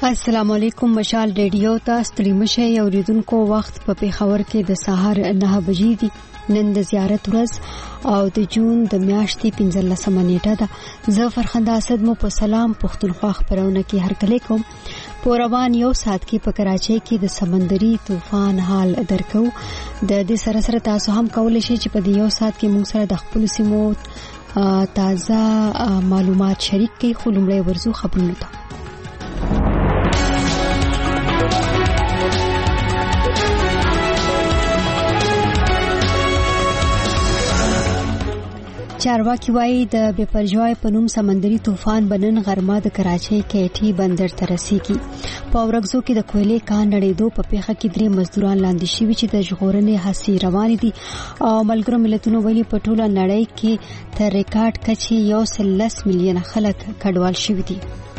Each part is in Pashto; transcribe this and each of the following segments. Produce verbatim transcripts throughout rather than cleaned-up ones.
السلام علیکم. مشال ریډیو ته ستړي مشه اوریدونکو وخت په پیښور کې د سهار نه بجې دي. نن د زیارت ورځ او د جون د میاشتې پنځلسمه نیټه ده. زه فرخنده اسد مو په سلام پښتونخوا خبرونه کې هرکلی کوم. په روان یو ساعت کې په کراچۍ کې د سمندري طوفان حال درکو. د دې سره سره تاسو هم کولای شئ چې په دې یو ساعت کې موږ سره د خپل سیمو تازه معلومات شریک کړئ. خو لومړی ورزو خبرونه ته. چارواکي وایي د بې پرجوای په نوم سمندري طوفان بنن غرمه د کراچۍ کېټي بندر ته رسیږي. په اورګزو کې د کویلې کان نړېدو په پیښه کې درې مزدوران لاندې شوي چې د ژغورنې هڅې روانې دي او ملګرو ملتونو ویلي په ټوله نړۍ کې تر ریکارډ کچې یو سل لس میلیونه خلک کډوال شوي دي.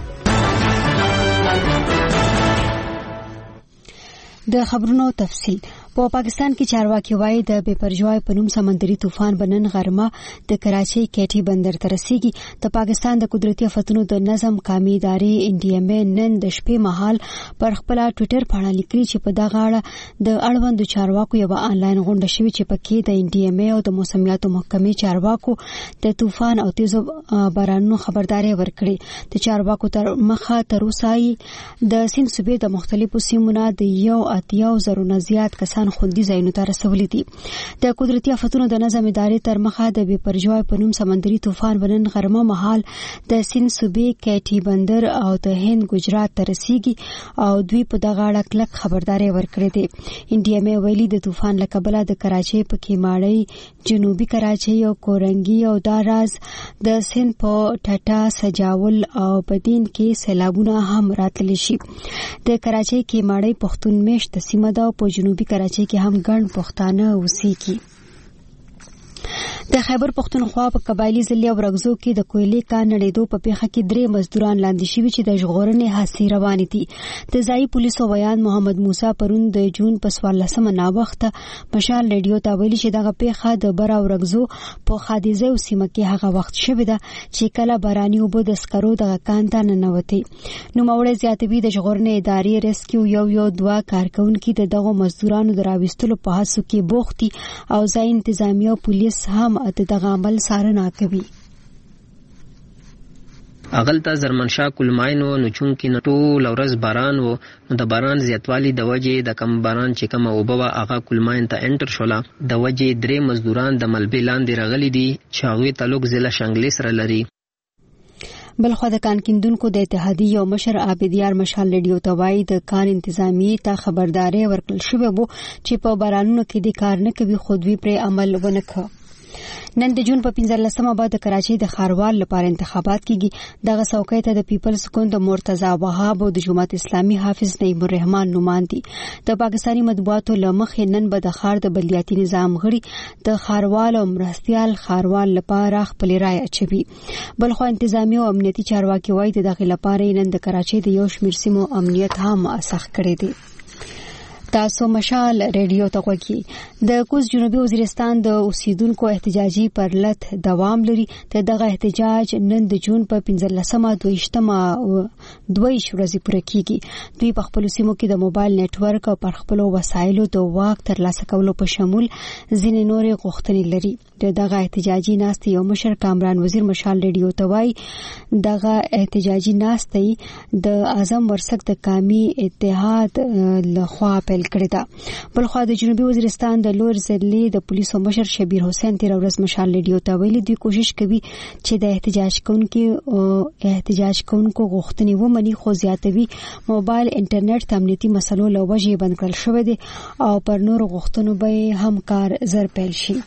د خبرونو تفصیل. په پاکستان کې چارواکي وایي د بې پرجوای په نوم سمندري طوفان بنن غرمه د کراچۍ کېټي بندر ته رسیږي. د پاکستان د قدرتي آفتونو د نظم قومي ادارې ان ډي ام اے نن د شپې مهال پر خپل ټوئیټر باندې لیکلي چې په دغه اړه د اړوندو چارواکو یو آنلاین غونډه شوې چې پکې د ان ډي ام اے او د موسمیاتو محکمې چارواکو د طوفان او تیزو بارانونو خبرداري ورکړي. د چارواکو تر مخه تر اوسه د سیند صوبې د مختلفو سیمونو د یو اتیا زرو زیات کسان خوندي ځایونو ته رسولي دي. د قدرتي آفتونو د نظم ادارې تر مخه د بې پرجوای په نوم سمندري طوفان بنن غرمه مهال د سیند صوبې کېټي بندر او د هند ګجرات ته رسیږي او دوی په دغه اړه کلک خبرداري ورکړې ده. ان ډي ام اے ویلي د طوفان له کبله د کراچۍ په کیماړی جنوبي کراچۍ او کورنګي او داراز د سیند په ټټا سجاول او بدین کې سیلابونه هم راتللی شي. د کراچۍ کیماړی پښتون میشت سیمه ده او په جنوبي کراچۍ کې هم ګڼ پښتانه اوسېږي. د خیبر پښتونخوا په قبایلی ضلع اورګزو کې د کویلې کان نړېدو په پیښه کې درې مزدوران لاندې شوي چې د ژغورنې هڅې روانې دي. د ځایي پولیسو ویان محمد موسی پرون د جون په څوارلسمه ناوخته مشال ریډیو ته ویلي چې دغه پیښه د بر اورګزو په خادیزه سیمه کې هغه وخت شوې ده چې کله باراني اوبه د سکرو دغه کان ته ننوتې. نوموړی زیاتوي د ژغورنې ادارې ریسکیو یو یو دوه کارکونکي د دغو مزدورانو د راوستلو په هڅو کې بوخت دي او ځایي انتظامیه او پولیس هم دغه عمل څارنه کوي. اغلطه زرمنشاه کلماینو نو چون کې نټول ورځ باران وو نو د باران زیاتوالی د وجې د کم باران چې کوم اوبه هغه کلماین ته انټر شوله د وجې درې مزدوران د ملبې لاندې راغلي دي چې هغوی تعلق ضلع شانګلې سره لري. بلخو د کان کیندونکو د اتحادیې یو مشر عابدیار مشال ریډیو ته وایي د کان انتظامیې ته خبرداري ورکړل شوې وو چې په بارانونو کې د کار نه کوي خو دوی پرې عمل ونه کړ. نن د جون په پنځلسمه بعد د کراچۍ د ښاروال لپاره انتخابات کیږي. دغه څوکۍ ته د پیپلز ګوند د مرتضی وهاب او د جماعت اسلامي حافظ نعیم الرحمن نومان دي. د پاکستاني مطبوعاتو له مخې نن به د ښار د بلدیاتي نظام غړي د ښاروال او مرستیال ښاروال لپاره خپل رائے اچوي. بلخو انتظامی او امنیتي چارواکي وایي د دغه لپاره نن د کراچۍ د یو شمېر سیمو امنیت هم سخت کړی دی. تاسو مشال ریډیو ته غوږی. د کوز جنوبي وزیرستان د اوسیدونکو احتجاجي پرلت دوام لري. دغه احتجاج نن د جون په پنځلسمه دویشتمه دویش ورځې پوره کیږي. دوی په خپل سیمو کې د موبایل نتورک او پر خپل وسایلو د واک ترلاسه کولو په شمول ځینې نورې غوښتنې لري. دغه احتجاجي ناستې یو مشر کامران وزیر مشال ریډیو ته وایي دغه احتجاجي ناستې د اعظم ورسک د قومي اتحاد لخوا پیل کړی ده. بلخو د جنوبي وزیرستان د لوړ ضلع د پولیسو مشر شبیر حسین تیر ورځ مشال ریډیو ته ویلي دوی کوشش کوي چې د احتجاج کوونکو احتجاج کوونکو غوښتنې ومني خو زیاتوي موبایل انټرنیټ ته امنیتي مسلو له وجې بند کړل شوی دی او پر نور غوښتنو به هم کار زر پیل شي.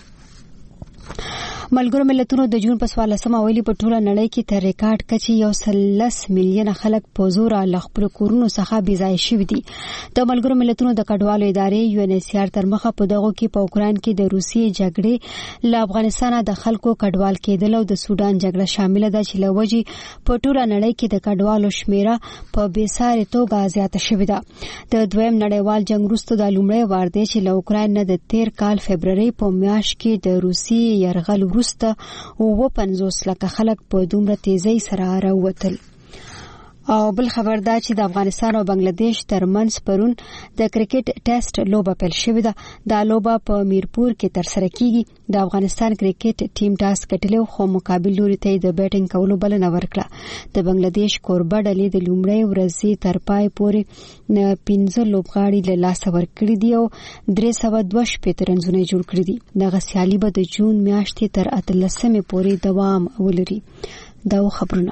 ملګرو ملتونو د جون په څوارلسمه ویلي په ټوله نړۍ کې تر ریکارډ کچې یو سل لس میلیونه خلک په زور له خپل کورونو څخه بې ځایه شوي دي. د ملګرو ملتونو د کډوالو ادارې یو ان ایچ سی آر تر مخه په دغو کې په اوکراین کې د روسیې جګړې له افغانستان د خلکو کډوال کېدل او د سودان جګړه شامل ده چې له وجې په ټوله نړۍ کې د کډوالو شمیره په بې ساري توګه زیاته شوې ده. د دویم نړیوال جنګ وروسته د لومړی وار دی چې له اوکراین نه د تیر کال فبرورۍ په میاشت کې د روسیې یرغل وروسته اووه پنځوس لکه خلک په دومره تیزۍ سره راووتل. او بل خبر دا چې د افغانستان او بنگلاديش ترمنځ پرون د کرکټ ټیسټ لوبه پیل شوې ده. دا لوبه په میرپور کې ترسره کیږي. د افغانستان کرکټ ټیم ټاس ګټلو خو مقابل لوري ته د بیټینګ کولو بلنه ورکړه. د بنگلاديش کوربه ډلې د لومړۍ ورځې تر پای پورې پنځه لوبغاړي له لاسه ورکړي دي او درې سوه دوه شپېته رنونه جوړ کړي دي. دغه سیالي به د جون میاشتې تر اتلسمې پورې دوام ولري. دا خبرونه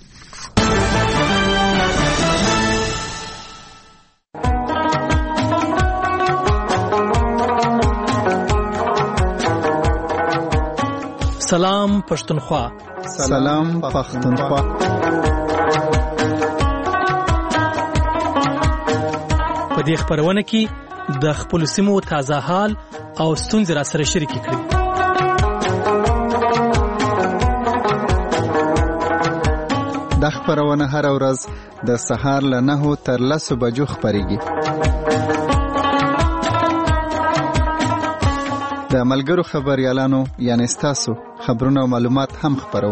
سلام پښتونخوا. سلام پښتونخوا. په دې خبرونه کې د خپل سیمو تازه حال او ستونزې را سره شریک کړئ. د خبرونه هر ورځ د سهار له نهو تر لسو بجو خبريږي. د ملګرو خبريالانو یعنی ستاسو خبرونه او معلومات هم خبرو.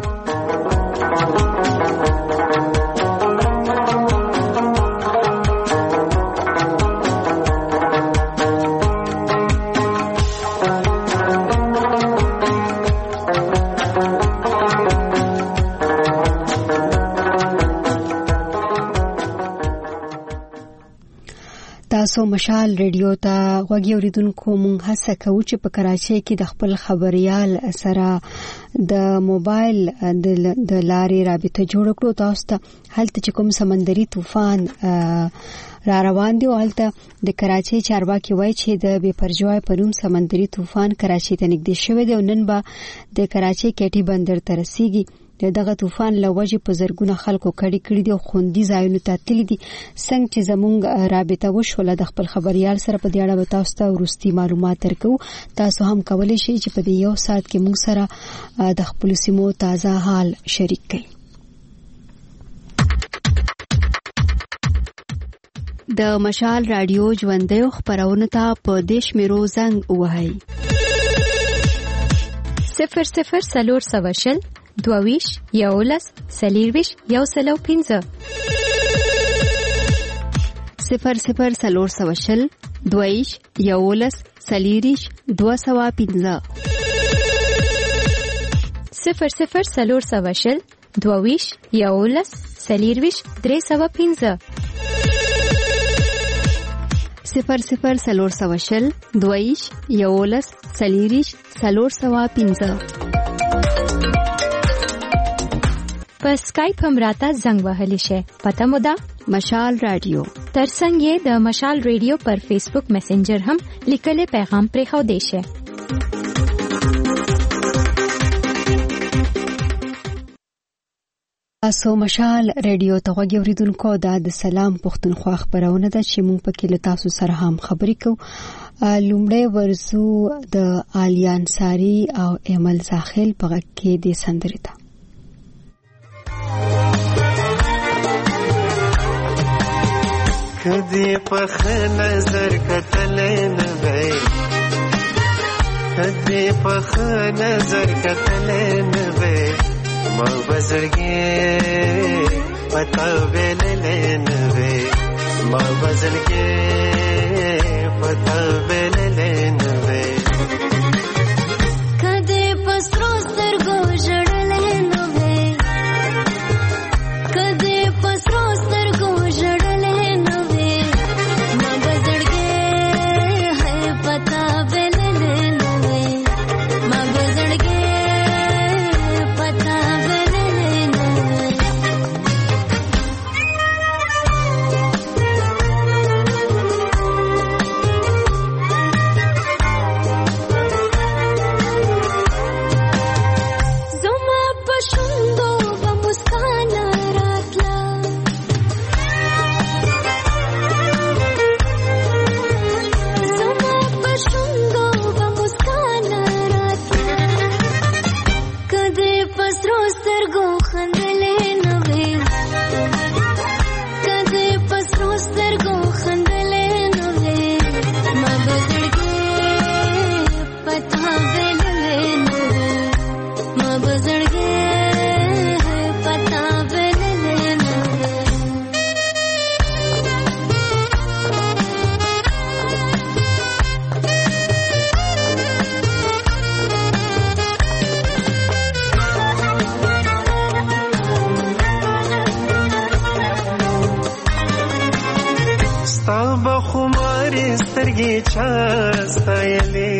تاسو مشال ریډیو ته غوږی اوریدونکو مونږ هڅه کوو چې په کراچۍ کې د خپل خبريال سره د موبایل د لارې رابطه جوړ کړو. تاسو ته هلته چې کوم سمندري طوفان را روان دی او هلته د کراچۍ چارواکي وایي چې د بے پرجوای پروم سمندري طوفان کراچۍ ته نږدې شوی دی او نن به د کراچۍ کېټي بندر ته رسیږي. دغه طوفان لوجه په زرګونه خلکو کډی کړی دي او خوندي ځایونو ته تللي دي. څنګه چې زموږ رابطه وشوله د خپل خبريال سره په دې اړه به تاسو ته ورستي معلومات درکو. تاسو هم کولی شئ چې په دې یو ساعت کې موږ سره د خپل سیمو تازه حال شریک کړئ. د مشال رادیو ژوندۍ خبرونه ته په دیش میرو زنګ وهاي صفر صفر سلور سواشل دوویش یولس سلیرویش یو سلو پینزه صفر صفر سلور سواشل دوویش یولس سلیریش دو سوا پینزه صفر صفر سلور سواشل دوویش یولس سلیرویش درې سوا پینزه صفر صفر سلور سواشل دوویش یولس سلیریش سلور سوا پینزه. په اسکایپ هم راته زنګ وهلی شي. پته مو ده مشال رادیو. ترڅنګ یې د مشال رادیو پر فیسبوک میسنجر هم لیکلي پیغام پرې خو دی شي. تاسو مشال رادیو ته غوږی اوریدونکو د سلام پښتونخوا خبرونه ده چې موږ پکې له تاسو سره هم خبرې کوو. لومړی ورزو د عالیه انصاری او ایمل زاخیل په غږ کې د سندرې ده. کدی په نظر کتل نه وای کدی په نظر کتل نه وای ما بزرګي پتا ویل نه وای ما بزرګي پتا ویل نه وای کدی پسرو سترګو جړل نه وای کدی پسرو سترګو جړل سترګې چا ستایلې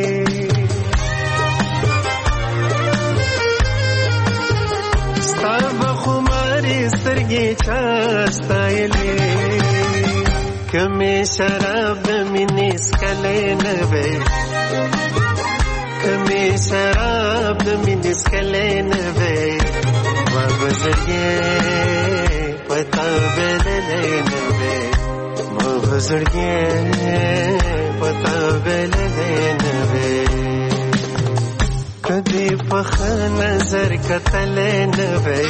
ستا بخمارې سترګې چا ستایلې کمې شراب د مینې څکلی نه وی کمې شراب د مینې څکلی نه وی ما به زړګی په تا بللی نه وی ما به زړګی په تا بللی نه وی کدی په ښه نظر کتلی نه وی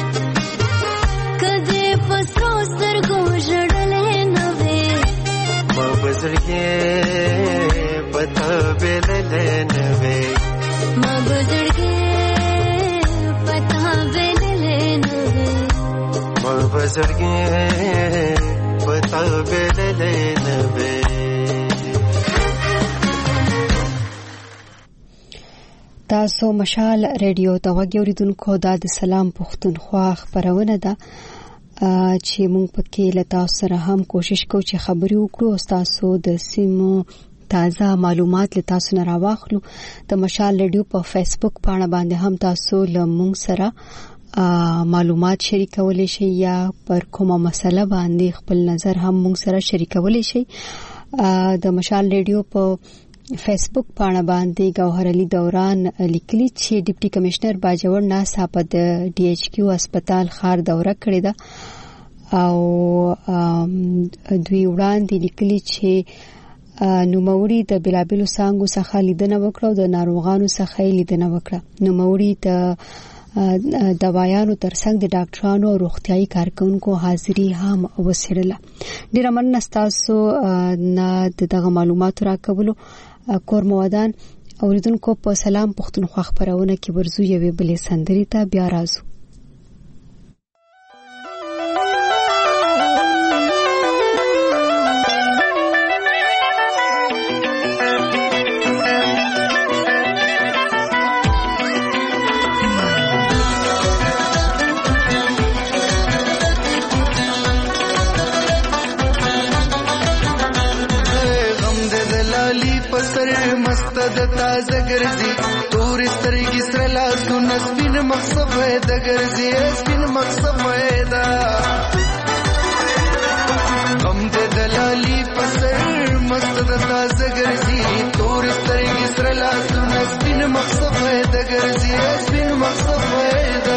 کدی په سرو سترګو ژړلی نه وی ما به زړګی په تا بللی نه وی ما به زړګی په تا بللی نه وی ما به زړګی په تا بللی نه وی تاسو مشال ریډیو ته غوږ اوریدونکو دا د سلام پښتونخوا خبرونه ده چې موږ پکې له تاسو سره هم کوشش کوو چې خبرې وکړو او تاسو د سیمو تازه معلومات له تاسو نه راوخلو د مشال ریډیو په فیسبوک پاڼه باندې هم تاسو له موږ سره معلومات شریکولی شئ یا پر کومه مسله باندې خپل نظر هم موږ سره شریکولی شئ د مشال ریډیو په فیسبوک پاڼه باندې گوهر علي دوران لیکلي چې ډیپټي کمشنر باجوړ ناڅاپه د ډي ایچ کیو هسپتال خار دوره کړې ده او دوی وړاندې لیکلي چې نوموړي د بلابلو څانګو څخه لیدنه وکړه او د ناروغانو څخه لیدنه وکړه نوموړي د دوايانو ترڅنګ د ډاکټرانو او روغتيایي کارکونکو حاضری هم وسیړله ډیر مننه تاسو نه دغه معلومات راکولو کور موادان اوریدونکو په سلام پښتونخوا خبرونه کې ورزو یوې بلې سندري ته بیا راځو د تازه ګرځي تور سترګې سره لاسونه سپین مقصد وای د ګرځي سپین مقصد وای دا غم دې دلالي پسر مست د تازه ګرځي تور سترګې سره لاسونه سپین مقصد وای د ګرځي سپین مقصد وای دا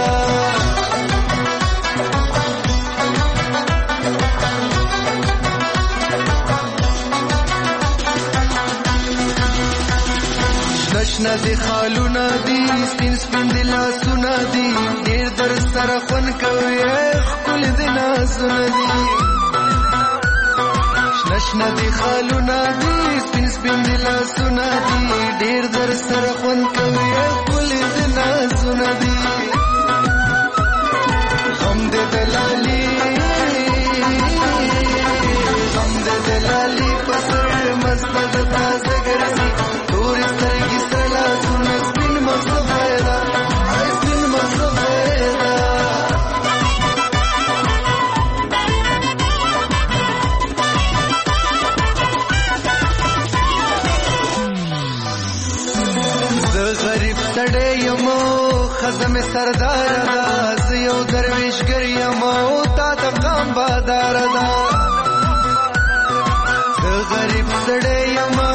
نشنا دی خالونا دی سپین سپین دی لاسونا دی دیر در سر خون کوي خپل دی ناسونا دی نشنا دی خالونا دی سپین سپین دی لاسونا دی دیر در سر خون کوي خپل دی ناسونا دی غم دې دلالی غم دې دلالی پسر مست د تازه ګرځي تور سترګې خزم سردار دا زیو درویش گریم او تا تا قام بادار دا ز غریب سڑے یما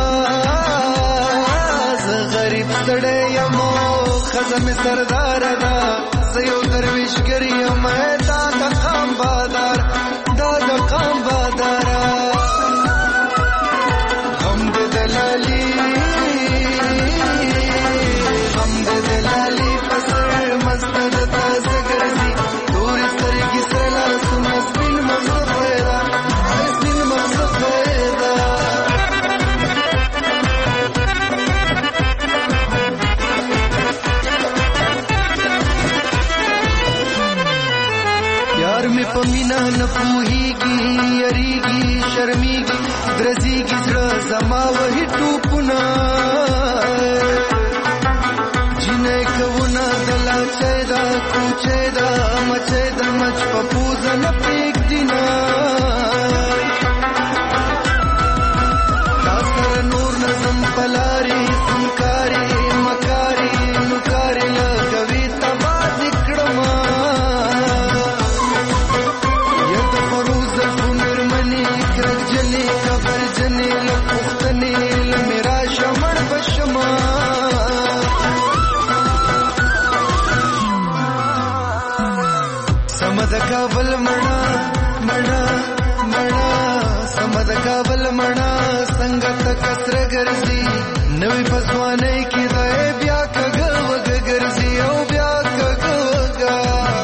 ز غریب سڑے یما خزم سردار دا زیو درویش گریم تا تا قام بادار دا تا قام بادار غم دے دلالی غم دے دلالی مست د تازه ګرځي تور سترګې سره لاسونه سپین مقصد وای دا سپین مقصد وای دا یار می په مینا نه پوهیږي یریږي شرمېږي درځيږي زړه زما وهي ټوپونه چیدا کوچیدا مچیدا مچ پپوز نه پېګ دینا دا څنګه تکسره ګرځي نوې پسوانۍ کې دی بیا کږه وږه ګرځي او بیا کږه وږه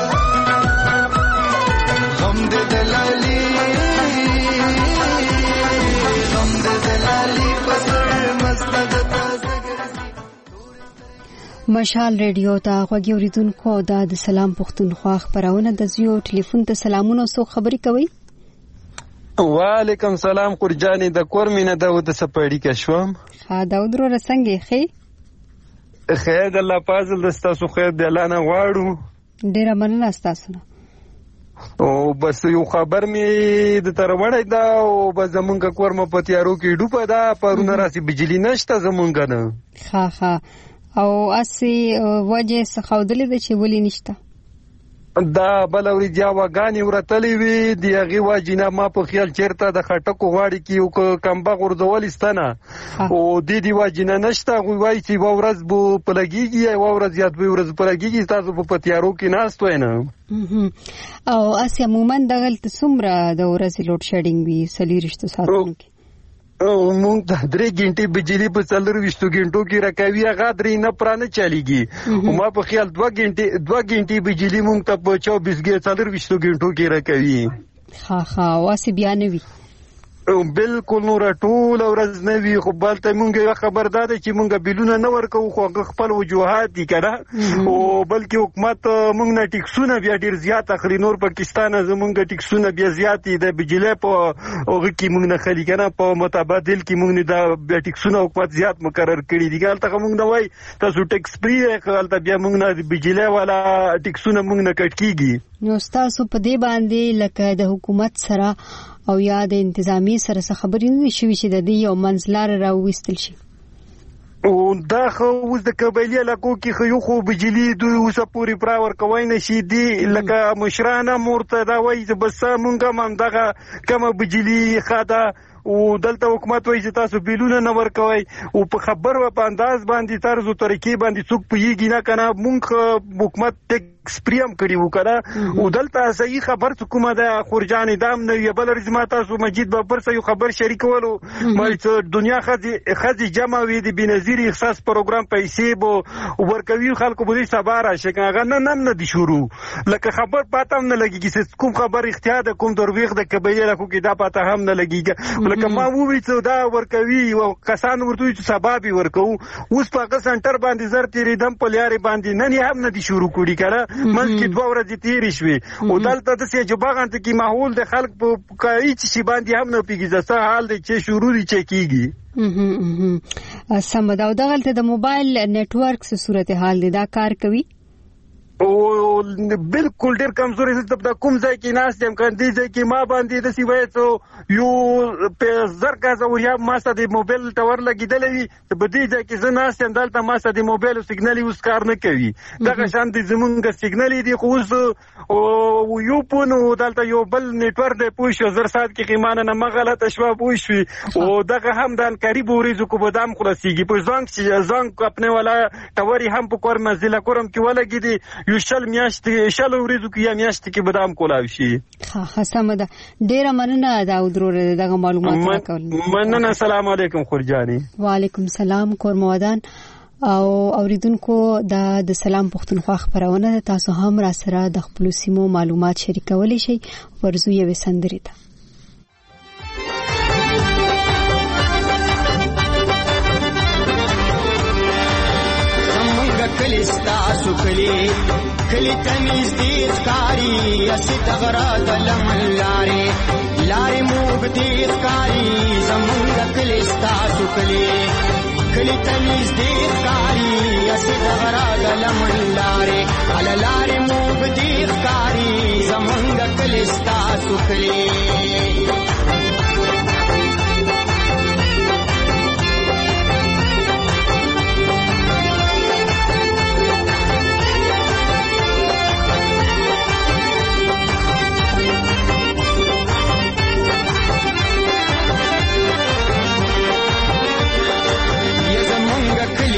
غم دې دلالي غم دې دلالي پسر مست د تازه ګرځي. مشال ریډیو ته غوږی اوریدونکو دا د سلام پښتونخوا خبرونه د زیو ټلیفون ته سلامونه سو خبري کوي. وعلیکم سلام قرجانی د کور مینه د د سپړی کې شوم. ها دا ودرو رسنګي خې خیر د الله فضل د تاسو خیر د الله نه غواړو. ډیره مننه تاسو نه. او بس یو خبر می د تر وړای دا او بس زمونږ کور مو په تیارو کې ډوبه دا پرونه راسي بجلی نشته زمونږ نه. ها ها او اسی وجه څه خودلې د چې ولې نشته دا بلوري جاواګانی ورتلې وی دی هغه واجینا ما په خیال چیرته د خټکو غاړي کې یو کمبه غردول استنه او دی دی واجینا نشته وای چې ورځ بو پلګيږي او ورځ یاد به ورځ پلګيږي تاسو په پتیارو کې ناست وینه او اسی عموما دغه څومره د ورځې لوډ شیډینګ وی سلیرشتو ساتونکو کې مونږ د درې غنټې بجلی په څلور وشتو غنټو کې راکوي هغه درې نه پرانه چلیږي او ما په خیال دوه غنټې دوه غنټې بجلی مونږ ته په چوبیس غنټې څلور وشتو غنټو کې راکوي. ها ها واسي بیان وی بالکل نور ټول ورځ نه وی خو بلته مونږ یو خبردار چې مونږ بیلونه نه ورکو خو خپل وجوهات دي کنه او بلکې حکومت مونږ نه ټیکسونه بیا ډیر زیات اخلي. نور پاکستان زمونږ ټیکسونه بیا زیات دي د بجلی په اوغه کې مونږ نه خلی کنه په متبادل کې مونږ نه دا بیا ټیکسونه حکومت زیات مقرر کړي دي. ګالته مونږ نه وای تاسو ټیکس فری غلطه بیا مونږ نه بجلی والا ټیکسونه مونږ نه کټ کیږي. نو تاسو په دې باندې لکه د حکومت سره او یا د انتظامی سره څه خبرې نه شوي چې د دې یو منځلار راوستل شي. او دا خو اوس د قبایلی علاقو کې خو یو خو بجلی دوی اوس پوری پراور کوي نشي دي لکه مشرانه مورته دا وایي چې بس مونږه هم دغه کومه بجلی خاده او دلته حکومت وایي چې تاسو بیلونه نه ورکوي او په خبر و په انداز باندې طرز او طریقې باندې څوک پوهیږي نه کنه مونږ حکومت ټیکس پریم کړی وو کنه او دلته صحیح خبر کومه ده خورجان دام نه یو بل رزما تاسو مجید بابر سره یو خبر شریکولو مې دنیا خزي خزي جمع وی دي بنظیر احساس پروګرام پیسې بو ورکوي خلکو به سبا راشي کنه نه نه نه دي شروع لکه خبر پاتم نه لګي چې کوم خبر اختیار ده کوم درويخ د قبایل علاقو کې دا پاته هم نه لګي لکه ما ووی چې دا ورکوي او کسان ورته چې سبب ورکو اوس په سنټر باندې زر تیرې دم په لارې باندې نه هم نه دي شروع کړي کړه ملک دوه ورځې تیرې شوې او دلته د سې جوبغانت کې ماحول د خلک په کوي چې باندې هم نه پیږي ځکه حال دی چې شروع دي چې کیږي. سم دا دغه د موبایل نتورک څه صورتحال دی دا کار کوي او بالکل ډیر کمزوري د کوم ځای کې ناس دم کاندي ځای کې ما باندې د سی وای ته یو په زرګه زوریا ما سره د موبایل ټاور لګیدلې په دې ځای کې زه ناس هم دلته ما سره د موبایل سیګنال یوز کار نه کوي دغه شان د زمونږ سیګنال دی خو او یو پونو دلته یو بل نتورک دی پوه شو زر سات کې قیمانه نه مغلطه شوا پوه شو او دغه هم د قریب ورېزو کو بادام خلاصيږي په ځنګ چې ځنګ خپل ولا ټاوري هم په کور مزله کورم کې ولګي دی یو شل میاشتې شل ورځو کې یا میاشتې کې بادام کولاو شي. ها حسام ده ډیره مننه دا ودرور دغه معلومات راکول. مننه السلام علیکم خورجانی. وعلیکم سلام کورمودان او اوریدونکو دا د سلام پښتونخوا خبرونه تاسو هم را سره د خپل سیمو معلومات شریکولی شئ ورزو یې وسندري ته کلی ستاسو کلی کلی تمیز دیز کاری اسی تغرات لمن لاری لاری موگ دیز کاری زمونگ کلی ستاسو کلی کلی تمیز دیز کاری اسی تغرات لمن لاری علا لاری موگ دیز کاری زمونگ کلی ستاسو کلی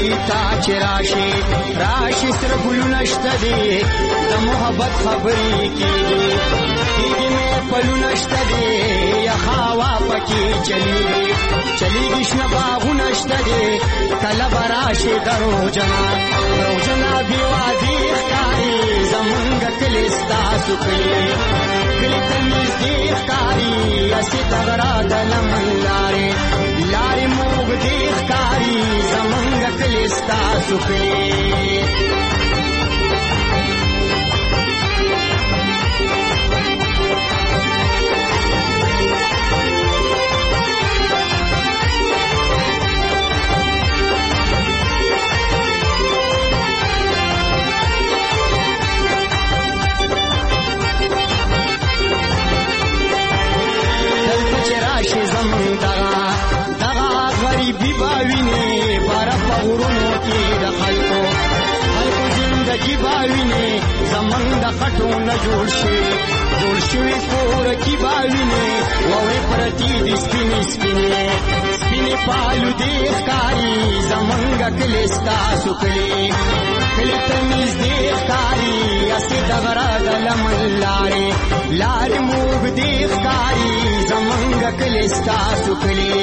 تا چې راشي راشي سره ګلونه شته دي د محبت خبرې کېږي کېږي مې پلونه شته دي یخه هوا پکې چلیږي چلیږي شنه باغونه شته دي کله به راشي دروغجنه دروغجنه بې وادي ښکاري زمونږ کلي ستاسو کلي کلي ته نږدې ښکاري هسې د غره د لمن لارې لارې مو اوږدې ښکاري زمونږ کلي ستاسو کلي کی باوینه زمنګ د خټو نه جوړ شي جوړ شوی کور کی باوینه وې پرتی د سپینې سپینې سپینې پالو دې ښکاری زمنګ کلی ستاسو کلی کلی ته نږدې ښکاری اسې د غره د لمن لارې لارې موږ دې ښکاری زمنګ کلی ستاسو کلی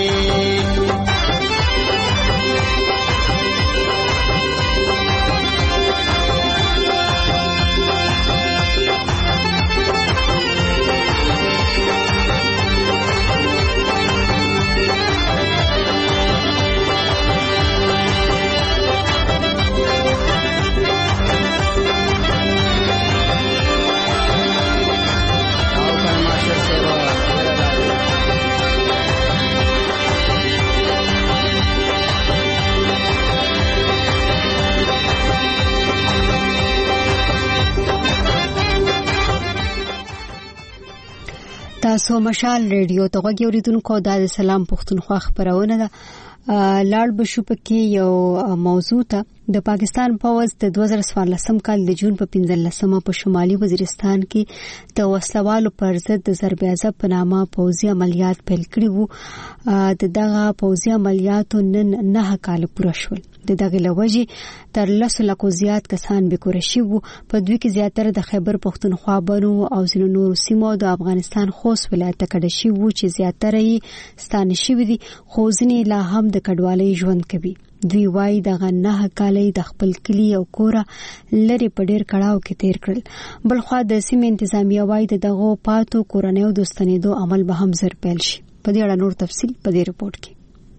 تاسو مشال ریډیو ته غوږی اوریدونکو د سلام پښتونخوا خبرونه ده لاړ بشو پکې یو موضوع ته د پاکستان پوځ د دوه زره څوارلسم کال د جون په پنځلسمه په شمالي وزیرستان کې د وسلوالو پر ضد د ضرب عضب په نامه پوځي عملیات پیل کړي وو د دغه پوځي عملیاتو نن نه کال پوره شول د دغه لوجې تر لسو لکو زیات کسان بېکوره شوي وو په دوی کې زیاتره د خیبر پښتونخوا بنو او ځینو نورو سیمو د افغانستان خوست ولایت ته کډه شوي وو چې زیاتره یې ستانه شوي دي خو ځینې لا هم د کډوالۍ ژوند کوي دوی وايي دغه نه کالۍ د خپل کلی او کوره لري په ډیر کړهو کې تیر کړل بلخوا د سیمې انتظامیه وايي دغه پاتو کورنیو د ستنېدو عمل به هم زر پیل شي په دې اړه نور تفصیل په دې رپورت کې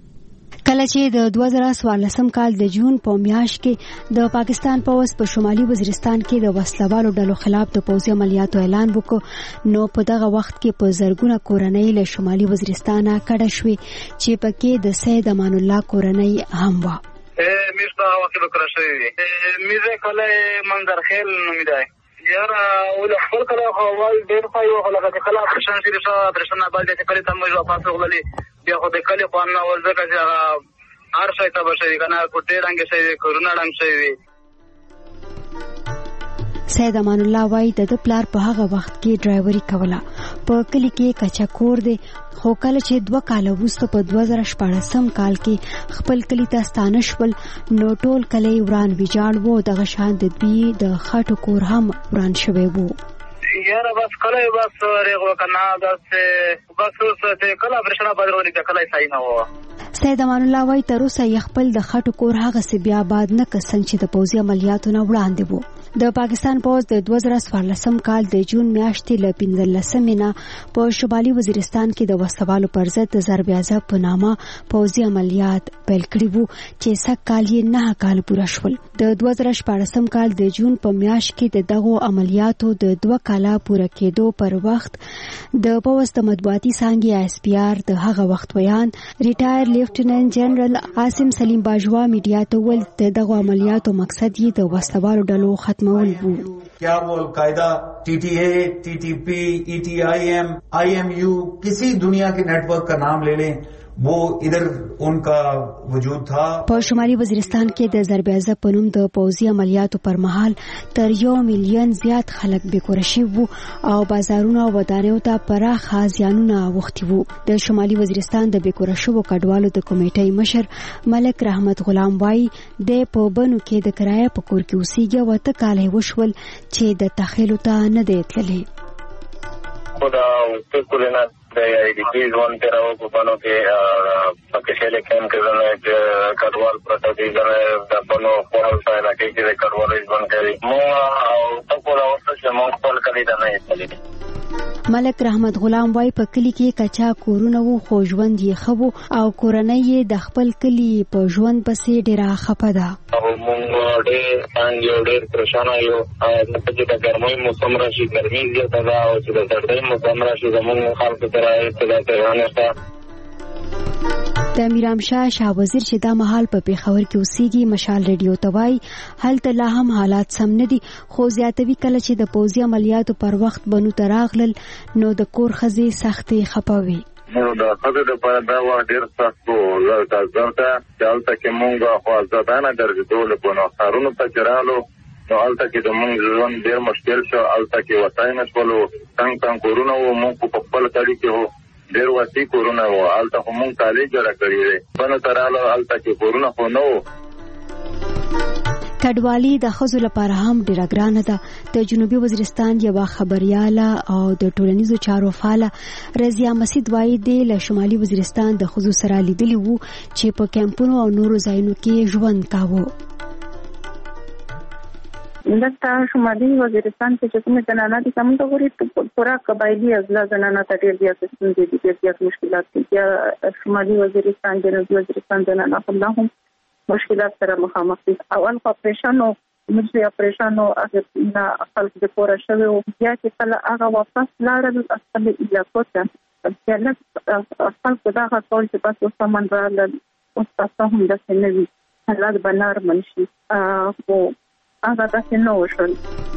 کله چې د دوه زره څوارلسم کال د جون په میاشت کې د پاکستان پوځ په شمالي وزیرستان کې د وسلوالو ډلو خلاف د پوځي عملیاتو اعلان وکړ نو په دغه وخت کې په زرګونه کورنۍ له شمالي وزیرستان کډه شوې چې پکې د سید امان الله کورنۍ هم و میشته وخت وکړه شوې میزه کله منظر خیل نومیدای یاره ول خپل کله هوال ډېر پایو هغه کله پرشان شي رسا پرشان باندې چې کله تم یو پاسه غللې بیا خو د کله په ان ول ځکه چې هر شي ته بشي کنه کوټه رنگ شي کورونا رنگ شي سید امان الله وايي د پلار په هغه وخت کې ډرایوري کوله په کلی کې کچا کور دی خو کله چې دوه کال وروسته په دوه زره شپاړسم کال کې خپل کلی ته ستانه شول نو ټول کلی وران ویجاړ وو دغه شان د دوی د خټو کور هم وران شوی وو یاره بس کله بس ریغو کنه بس بس څه کله پرشنا بدرونی کله صحیح نه و سید امان الله وايي تر اوسه یې خپل د خټو کور هغه سی بیا باد نه کسن چې د پوځي عملیاتو نه وړاندې وو د پاکستان پوځ د دوه زره څوارلسم کال د جون میاشتې له پنځلسمې نه په شمالي وزیرستان کې د وسلوالو پر ضد د ضرب عضب په نامه پوځي عملیات پیل کړي وو چې سږ کال یې نه کال پوره شول د دوه زره شپاړسم کال د جون په میاشت کې د دغو عملیاتو د دوه کاله پوره کېدو پر وخت د پوځ د مطبوعاتي څانګې ایس پی آر د هغه وخت بیان ریټایر لیفټیننټ جنرال عاصم سلیم باجوا میډیا ته ویل دغه عملیاتو مقصد یې د وسلوالو ډلو ختمول وو क्या वो al Qaeda T T A T T P E T I M I M U किसी दुनिया के नेटवर्क का नाम ले लें वो इधर उनका वजूद था. په شمالي وزیرستان کې د ضرب عضب په نوم د پوځي عملیاتو پر مهال تر یو میلیون زیات خلک بېکوره شوي وو او بازارونه او ودانیو ته پراخه زیانونه اوښتي وو. د شمالي وزیرستان د بېکوره شوو کډوالو د کمیټې مشر ملک رحمت غلام وایي د په بنو کې د کرایه په کور کې اوسېږي او اته کاله یې وشول چې د تخیلو ته نه دی تللی. خدا وکولنا د ای ډی پی ځوان ته راو په بانو کې پکې شل کېم کې نه کډوال پروت دي د بانو په حال سره کې چې کډوال ځوان کوي مو او تاسو راوځه چې مو خپل کړی دا نه یې. ملک رحمت غلام وای په کلی کې کچا کورونه وو خو ژوند یې ښه وو او کورنۍ یې د خپل کلی په ژوند پسې ډېره خفه ده. مونږ ډېر څنګه ډېر پریشان یو چې د ګرمۍ موسم راشي ګرمي زیاته ده او چې د سردۍ موسم راشي زموږ خلکو ته اطلاع ورنشته. د میرامشاه شاه وزیر چې دا مهال په پیښور کې اوسېږي مشال ریډیو ته وایي هلته لا هم حالات سم نه دي خو زیاتوي کله چې د پوځي عملیاتو پر وخت بنو ته راغلل نو د کور ښځې سختې خفه وي. نو د ښځو دپاره دا وخت ډېر سخت و. دلته چې هلته کې مونږ خو ازادانه ګرځېدو په نو ښارونو ته چې رالو نو هلته کې د مونږ ژوند ډېر مشکل شو. هلته کې وسایل نه شولو تنګ تنګ کورونه وو مونږ په خپل کلي کې وو ډېر وسیع کورونه وو. هلته خو مونږ کالج جوړه کړې وې بنو ته رالو هلته کې کورونه خو نه وو. کډوالي د ښځو لپاره هم ډېره ګرانه ده. د جنوبي وزیرستان یوه خبریاله او د ټولنیزو چارو فعاله رضیا مسید وایي دی له شمالي وزیرستان د ښځو سره لیدلي وو چې په کیمپونو او نورو ځایونو کې ژوند کاوه. دلته شمالي وزیرستان کې چې کومې زنانه دي کوم ته ګوري پورا قبایلی ازلا زنانه ته ډېر زیات ستونزې دي ډېر زیات مشکلات دي. یا شمالي وزیرستان جنوبي وزیرستان زنانه هم هم مشکلات سره مخامخ دي. اول اپریشن او مجلس اپریشن او هغه نه خلک د پوره شوی او بیا چې کله هغه واپس لاړل خپل علاقو ته چې خلک دا غوښتل چې بس وسمن راغلل او تاسو هم د سنوي حالات بنار منشي او هغه تاسو نو وشول.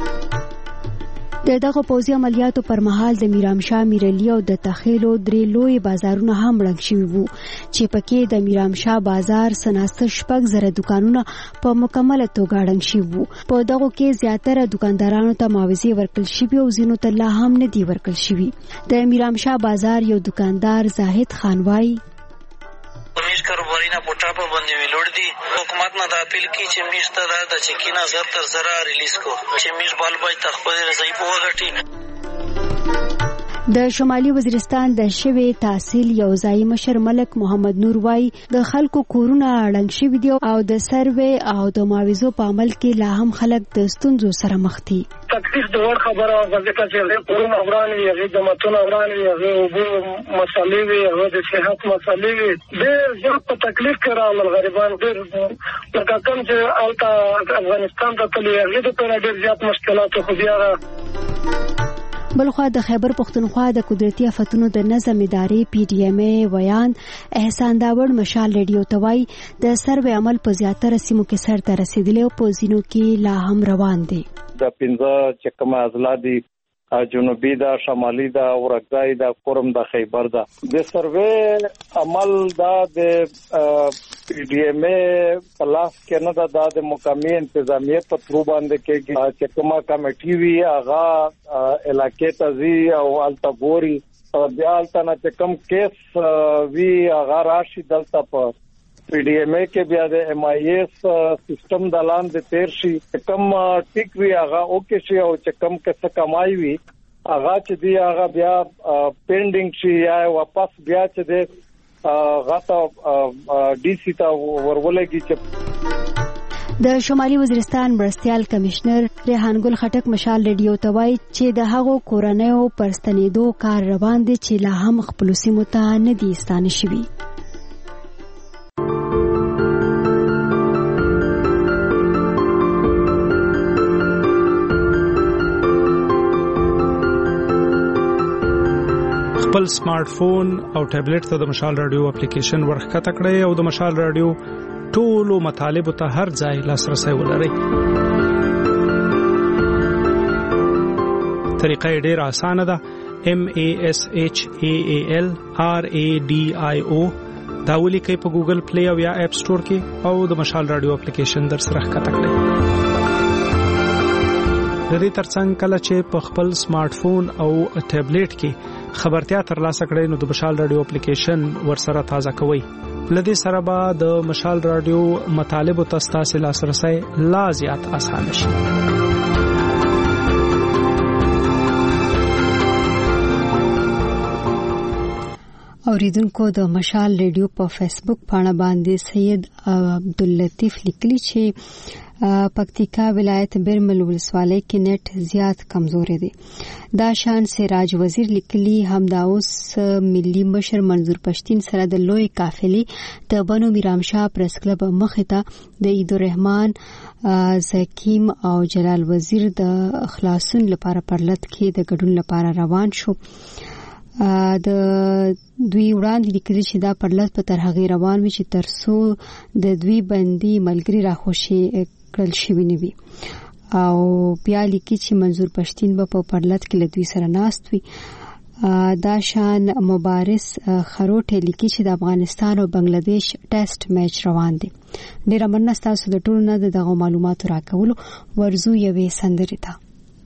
د دغه پوځي عملیاتو پر مهال د میرامشاه میرعلي او د تخیلو درې لوی بازارونه هم ړنګ شوي وو چې پکې د میرامشاه بازار سناسته شپږ زره دکانونه په مکمله توګه ړنګ شوي وو. په دغو کې زیاتره دکاندارانو ته معاوضې ورکړل شوي او ځینو ته لا هم نه دي ورکړل شوي. د میرامشاه بازار یو دکاندار زاهد خان وایي میش کاروباري نه پټا په باندې ویلوړ دي. حکومت نه دا اپیل کی چې میش ته دا د چکینا زر تر زر ریلیز کو چې میش بال بای تخپل رضای په وغټي. د شمالي وزیرستان د شوی تحصیل یو ځای مشر ملک محمد نور وای د خلکو کورونه اړنګ شوي دي او د سروې او د معاوضو په عمل کې لا هم خلک د ستونزو سره مخ دي. تکلیف د ور خبره غوښته چې کورونه وران وي هغه د متون وران وي هغه وبو مسالې وي هغه د صحت مسالې وي ډېر زیات په تکلیف کې راغلل غریبان ډېر لکه کوم چې الته افغانستان ته تللی هغه د پر ډېر زیات مشکلات خو بیا. بلخوا د خیبر پښتونخوا د قدرتي آفتونو د نظم ادارې پی ډي ایم ای ویان احسان داوړ مشال ریډیو ته وایي د سروې عمل په زیاتره سیمو کې سر ته رسېدلی او په ځینو کې لا هم روان دی. د پنځه چې کومه اضلاع دي جنوبي دا شمالي دا ورکځای دا کورم دا خیبر دا د سروې عمل دا د پی ډي ایم ای پلاس کې نه دا د مقامی انتظامیه په ترو باندې کې چې کومه کمیټي وی هغه علاقې ته ځي او التګوري بیا الته نه چې کوم کیس وی هغه راشي دلته په پی ډي ایم ای کې بیا د ایم آی ایس سیستم د لاندې تیر شي کم ټیک وی هغه اوکې شي او چې کم څه کمای وی هغه چې دی هغه بیا پینډینګ شي یا واپس بیا چې دی غاټه ډي سی ته ورولېږي. چې د شمالي وزیرستان مرستيال کمشنر ریحان ګل خټک مشال ریډیو ته وایي چې د هغو کورنیو پرستنیدو کار روان دي چې لا هم خپل سیمو ته نه دي ستانه شوي. خپل سمارټ فون او ټابلیټ ته د مشال رادیو اپلیکیشن ورخته کړئ او د مشال رادیو ټولو مطالب ته هر ځای لاسرسي ولرئ. طریقه ډېر اسانه ده. M A S H A A L R A D I O دا ولیکئ په ګوګل پلی او یا اپ سٹور کې او د مشال رادیو اپلیکیشن در سره ښکته کړئ. د دې ترڅنګ کله چې په خپل سمارټ فون او ټابلیټ کې خبرتیا ترلاسه کړئ نو د مشال رادیو اپلیکیشن ورسره تازه کوئ. لدې سره به د مشال رادیو مطالب او تاسو لاسرسي لا زیات اسانه شي. اوریدونکو د مشال ریډیو په فیسبوک پاڼه باندې سید عبداللطیف لیکلی چې پکتیکا ولایت برمل ولسوالۍ کې نت زیات کمزوري دي. دا شان سراج وزیر لیکلی همداوس ملي مشر منظور پښتين سره د لوی قافلې د بنو میرامشاه پریس کلب مخې ته د عید الرحمن زکیم او جلال وزیر د خلاصون لپاره پرلط کې د ګډون لپاره روان شو. د دوی وړاندې لیکلي چې دا پرلط په تر هغه روان وي چې ترسو د دوی بندي ملګری راخوشي کړل شوی نوي او بیا لیکي چې منظور پښتين به په پرلط کې له دوی سره ناست وي. دا شان مبارز خروټه لیکي چې د افغانستان او بنگلاديش ټیسټ میچ روان دي. ډیر مننه تاسو د ټولو نه دغه معلوماتو راکولو. ورزو یوې سندرې ته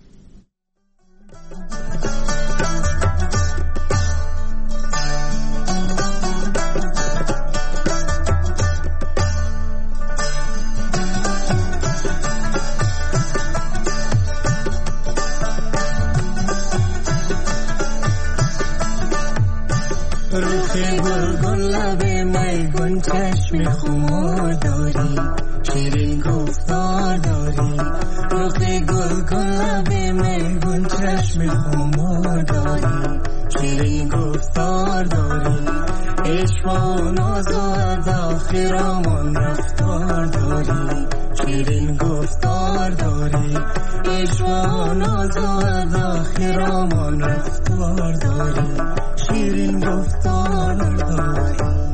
چشم خمار داری شیرین گفتار داری رخ گل گلاب میگون چشم خمار داری شیرین گفتار داری عشق و ناز و ادا خرامان رفتار داری شیرین گفتار داری عشق و ناز و ادا خرامان رفتار داری شیرین گفتار داری.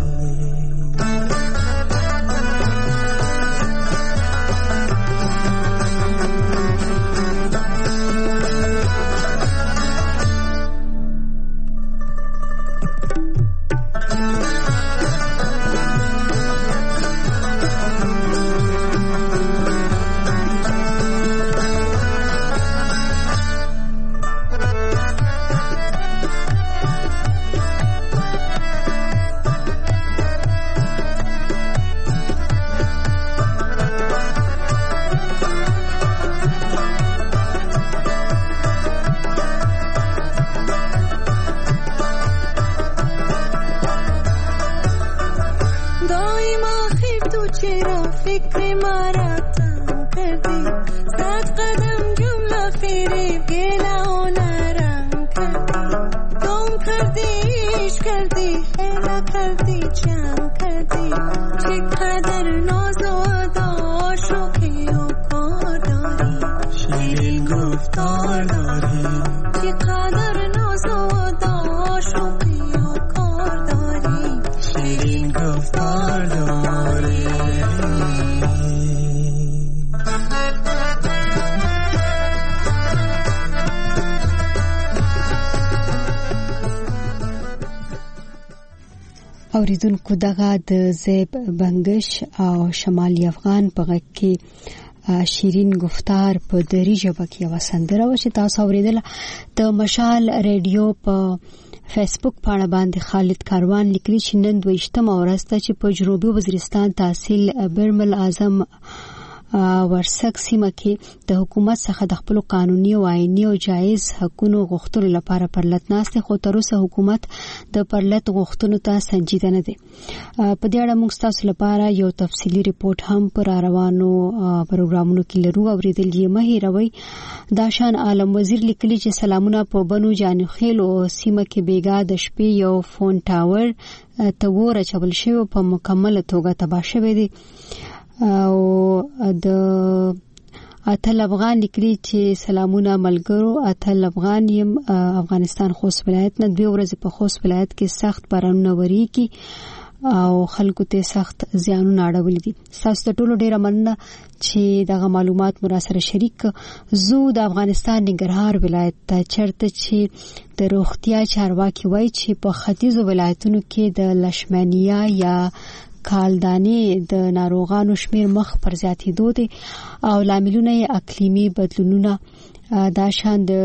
اوریدونکو دغه د زیب بنگش او شمالي افغان په غږ کې شیرین گفتار په دری ژبه کې یو سندره و چې تاسو اوریدله. د مشال ریډیو په فیسبوک پاڼه باندې خالد کاروان لیکلی چې نن دویشتمه ورځ ده چې په جنوبي وزیرستان تحصیل برمل اعظم ورسک سیمه کې د حکومت څخه د خپل قانوني او آئینی او جایز حقوقو غوښتلو لپاره پرلط ناسته خو تر اوسه حکومت د پرلط غوښتنو ته سنجیده نه دی. په دې اړه موږ تاسو لپاره یو تفصیلی ریپورت هم پر روانو پروګرامونو کې لرو اوریدل یې مه هیروئ. دا شان عالم وزیر لیکلی چې سلامونه په بنو جانخیل او سیمه کې بیګا د شپې یو فون ټاور ته ور چبل شوی په مکمل توګه تباہ شوی دی. او د اتل افغان لیکلي چې سلامونه ملګرو اتل افغان یم افغانستان خوست ولایت نه دوه ورځې په خوست ولایت کې سخت بارانونه وریږي او خلکو ته سخت زیانونه اړولي دي. تاسو ته ټولو ډیره مننه چې دغه معلومات مو سره شریک. زه د افغانستان ننګرهار ولایت ته چرته چې د روغتیا چارواکي وایي چې په ختیځو ولایتونو کې د لشمانیا یا کالدانې د ناروغانو شمیر مخ پر زیاتېدو دي او لاملونه یې اقلیمي بدلونونه دا شان د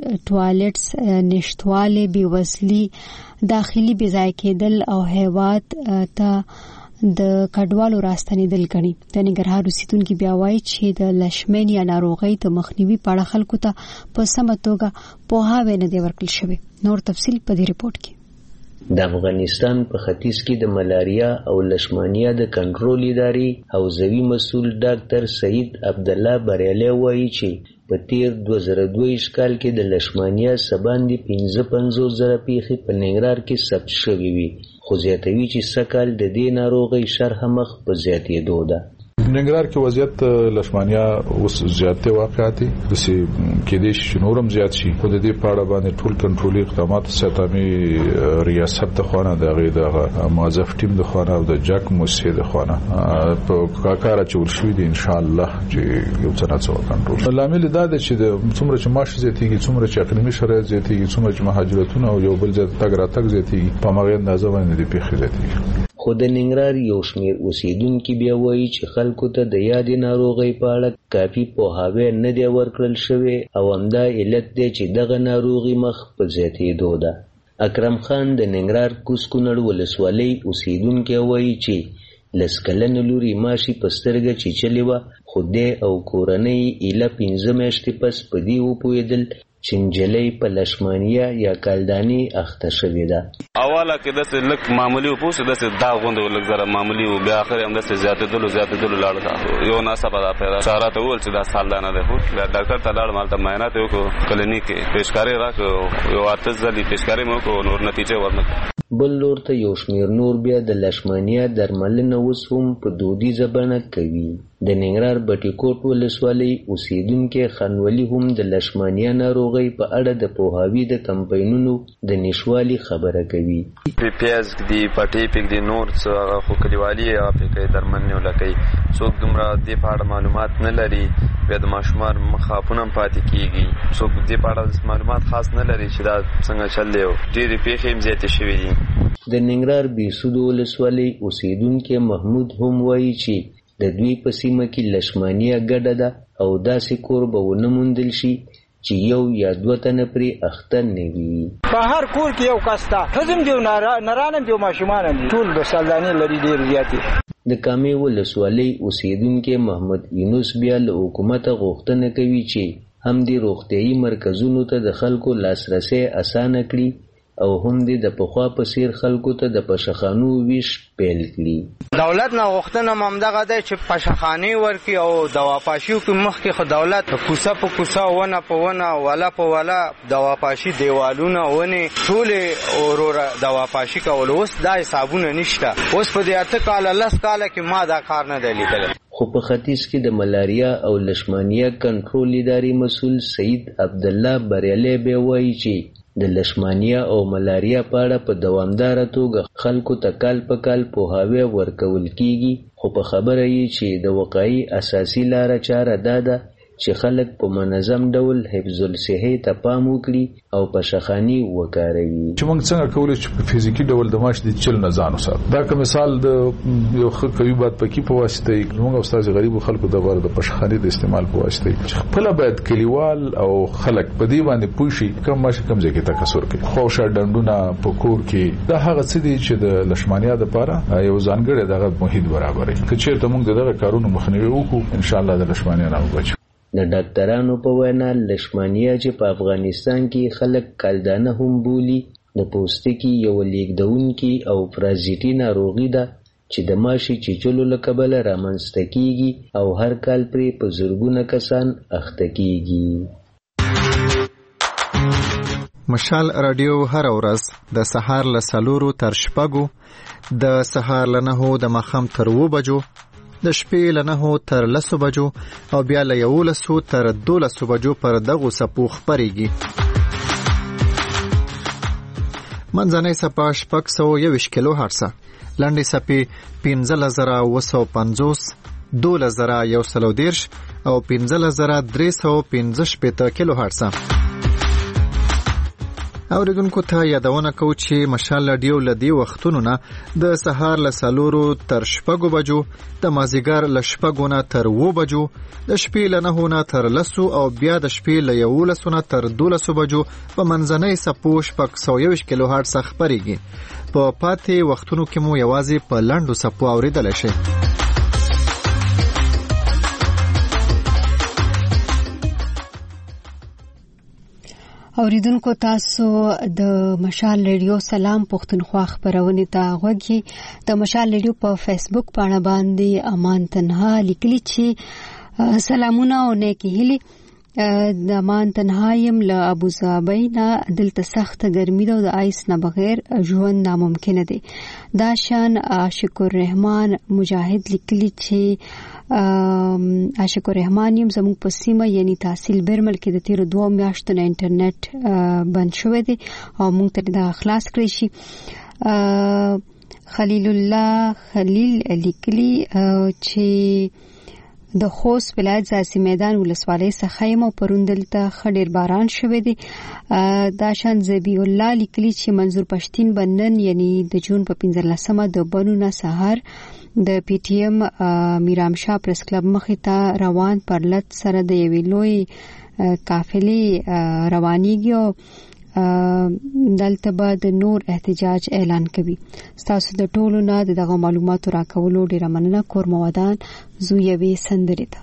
ټوالټس نشټواله بیوزلي داخلي بځای کېدل او هیواد ته د کډوالو راستنېدل کړي. د ننګرهار اوسیدونکو بیا وایي چې د لشمانیا ناروغي د مخنیوي په اړه خلکو ته په سمه توګه پوهاوی نه دی ورکړل شوی. نور تفصیل په دې رپورت کې. د افغانستان په ختیځ کې د ملاریا او لشمانیا د کنټرول ادارې حوزوي مسؤل ډاکټر سعید عبدالله بریالی وایي چې په تیر دوه زره دوه کال کې د لشمانیا سباندې پنځه پنځوس زره پیښې په ننګرهار کې ثبت شوې وي، خو زیاتوي چې سږکال د دې ناروغۍ شرحه مخ په زیاتېدو ده. ننګرهار کې وضعیت لشمانیا اوس زیاتې واقعات دي، داسې کېدای شي چې نورم زیات شي، خو د دې په اړه باندې ټول کنټرولي اقدامات ساتامي ریاست د خوانه د غي د موظف ټیم د خوانه او د جاک موسسې د خوانه په کار چول شوې دي ان شاء الله چې یو څه نه څه کنټرول. لامل دا دی چې د څومره چې معاش زیاتېږي، څومره چې اقلیمي شرایط زیاتېږي، څومره چې مهاجرتونه او یو بل ځای تګ راتګ زیاتېږي، په هغه اندازه باندې د پیښې زیاتېږي. خو د ننګرهار یو شمېر اوسیدونکي بیا وایي چې خلکو ته د یادې ناروغۍ په اړه کافي پوهاوی نه دی ورکړل شوی او همدا علت دی چې دغه ناروغي مخ په زیاتېدو ده. اکرم خان د ننګرهار کوز کونړ ولسوالۍ اوسیدونکی وایي چې لس کلنه لوري ماشي په سترګه چیچلې وه، خو دی او کورنۍ ایله پنځه میاشتې پس په دې وپوهېدل چې نجلۍ په لشمانیا یا کالدانې اخته شوې ده. اوله کې داسې لږ معمولي و، پوه شو داسې داغ غوندې و، لږ زره معمولي و، بیا اخر هم داسې زیاتېدلو زیاتېدلو لاړه. یو ناڅاپه دا پیدا شو، راته وویل چې دا سال دا نه دی. خو ډاکټر ته لاړم، هلته معاینات یې وکړو، کلینیک کې پیشکاري راکړو، یو اته ځلې پیشکاري مې وکړو، نور نتیجه ورنه کړه. بل لور ته یو شمېر نور بیا د لشمانیا درملنه اوس هم په دودیزه بڼه کوي. د ننګرهار بټي کوټ ولسوالۍ اوسیدونکي خانولي هم د لشمانیا ناروغۍ په اړه د پوهاوي د کمپاینونو د نشوالي خبره کوي. پیاز دی پټي پک دی نور څه خو کلیوالي افریقای درملنه ولکې څوک دومره د پاړه معلومات نه لري، بیا د ماشومان مخاپونه پاتې کیږي، څوک د پاړه معلومات خاص نه لري چې دا څنګه چل دی. ډېری پیښې هم زیاتې شوې دي. د ننګرهار بیسود ولسوالۍ اوسیدونکي محمود هم وایي چې د دوی په سیمه کې لشمانیا ګډه ده او داسې کور به ونه موندل شي چې یو یا دوه تنه پرې اخته نه وي. په هر کور کې یو کس ته ښځم دي، نرانم دي، ماشومان دي، ټول د سالدانې لري ډېر زیاتې. د کامې ولسوالۍ اوسیدونکي محمد یونس بیا له حکومته غوښتنه کوي چې هم د روغتیايي مرکزونو ته د خلکو لاسرسی اسانه کړي او هم دې د پخوا په څیر خلکو ته د پشخانو ویش پیل کړي. دولت نه غوښتنه همدغه دی چې پشخانې ورکړي او دواپاشي وکړي. مخکې خو دولت کوڅه په کوڅه، ونه په ونه، وله په وله دواپاشي، دیوالونه، ونې ټولې وروره دواپاشي کول. اوس دا حسابونه نشته. اوس په دې اته کاله لس کاله کې ما دا کار نه دی لیدلی. خو په ختیځ کې د ملاریا او لشمانیا کنټرول ادارې مسؤل سعید عبدالله بریالی بیا وایي چې د لشمانیا او ملاریا په اړه په دوامداره توګه خلکو ته کال په کال پوهاوی ورکول کیږي، خو په خبره یې چې د وقایي اساسي لاره چاره دا ده چې خلک په منظم ډول حفظ الصحه ته پام وکړي او پشخاني وکاروي. چې موږ څنګه کولی چې په فزیکي ډول د ماش د چل نه ځان وساتو. دا که مثال د یو ښه قوي باد پکې په واسطه موږ استاد غریب خلکو د بار د پشخاني د استعمال په واسطه خپل باید کلیوال او خلک په دې باندې پوښي کم ماش کم ځای کې تکثر کوي. خو شر ډندونه په کور کې دا هغه څه دي چې د لشمانیا د لپاره یو ځانګړی دغه محیط برابرې. که چیرته موږ دغه کارونه مخنیوي وکړو ان شاء الله د لشمانیا نه وبچو. د ډاکټرانو په وینا لشمانیا چې په افغانستان کې خلک کالدانه هم بولي د پوستکي یو لیږدونکي او پرازیټي ناروغي ده چې د ماشي چیچلو له کبله رامنځته کیږي او هر کال پرې په زرګونه کسان اخته کیږي. مشال رادیو هر ورځ د سهار له څلورو تر شپږو، د سهار له نهو د ماښام تر اووه بجو، د شپې له نهو تر لسو بجو او بیا له یولسو تر دولسو بجو پر دغو څپو خپرېږي. منځنۍ څپه شپږ سوه یوویشت کیلو هرڅه لنډې څپې پنځلس زره اوه سوه پنځوس، دولس زره یو سل او دېرش او پنځلس زره درې سوه پنځه شپېته کیلو هرټز. اوریدونکو ته یادونه کوو چې مشال رادیو له دې وختونو نه د سهار له څلورو تر شپږو بجو، د مازدیګر له شپږو نه تر اوو بجو، د شپې له نهو نه تر لسو او بیا د شپې له یولسو نه تر دولسو بجو په منځنۍ څپو شپږ سوه یوویشت کیلو هرټز خپرېږي. په پاتې وختونو کې مو یوازې په لنډو څپو اورېدلی شئ. اوریدونکو تاسو د مشال ریډیو سلام پښتونخوا خبرونه ته غوږی. د مشال ریډیو په فیسبوک باندې باندې امان تنها لیکلی چې سلامونه او نیکی هیلي. د امان تنها يم له ابو ظبي نه دلته سخت ګرمي ده او د آیس نه بغیر ژوند ناممکن دی. دا شان عاشق الرحمن مجاهد لیکلی چې عاشق الرحمن يم زموږ په سیمه یعنی تحصیل برمل کې د تیر دوه میاشتو نه انټرنیټ بند شوی دی او موږ ته دا خلاص کړی شي. خلیل الله خلیل لیکلی چې د خوست ولایت ځاځي میدان ولسوالۍ څخه یم او پروندل ته خډیر باران شوی دی. دا شان زبی الله لیکلی چې منظور پښتين بنن یعنی د جون په پنځلسمه د بنونه سهار د پی ټی ایم میرام شاه پریس کلب مخې ته روان پرلط سره د یوې لوی قافلې روانيږي او دلته به د نور احتجاج اعلان کوي. تاسو د ټولو نه دغه معلوماتو راکولو ډیره مننه. کور موادان زویوي سندري ته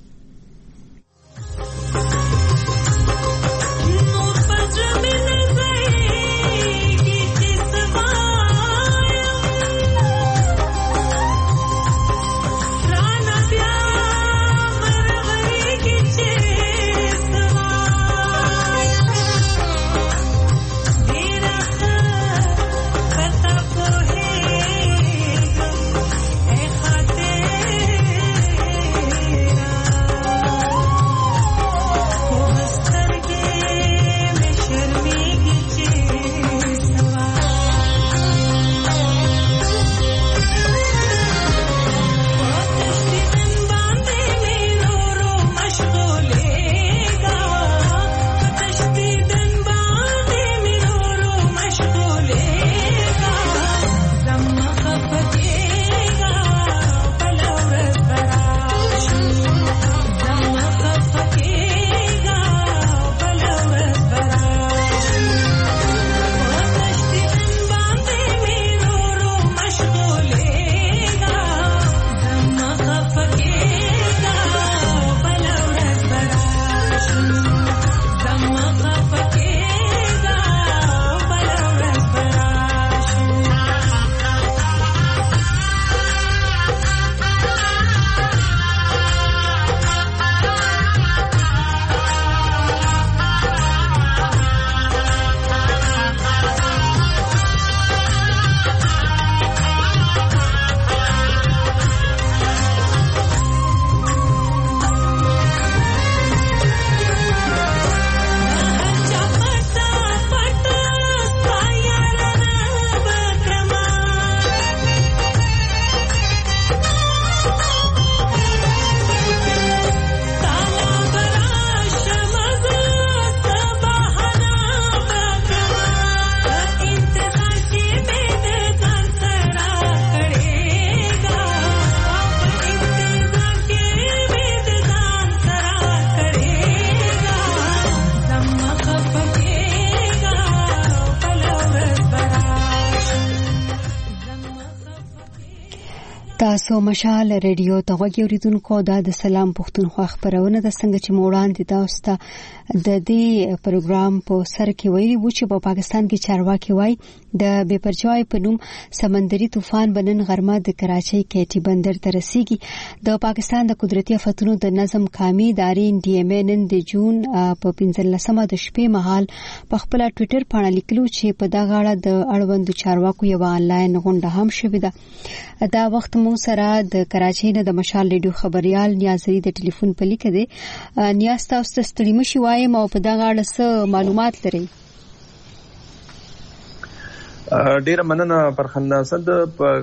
تاسو مشال ریډیو ته غوږی اوریدونکو دا د سلام پښتونخوا خبرونه د څنګه چې موړان دي تاسو ته د دې پروګرام په سر کې ویلي و چې په پاکستان کې چارواکي وای د بے پرجوای په نوم سمندري طوفان بنن غرمه د کراچۍ کېټي بندر ته رسیږي. د پاکستان د قدرتي آفتونو د نظم قامي ادارې ډي ایم ان د جون په پنځلسمه د شپې مهال په خپل ټوئیټر باندې لیکلو چې په دا غاړه د اړوند چارواکو یو آنلاین غونډه هم شوې ده. دا وخت مو سره د کراچۍ نه د مشال ریډیو خبريال نیازري د ټلیفون په لیکه دي. نیاز تاسو ته ستړي مشي وایم او په دا غاړه څه معلومات لري؟ ډیره مننه پرخنده. صد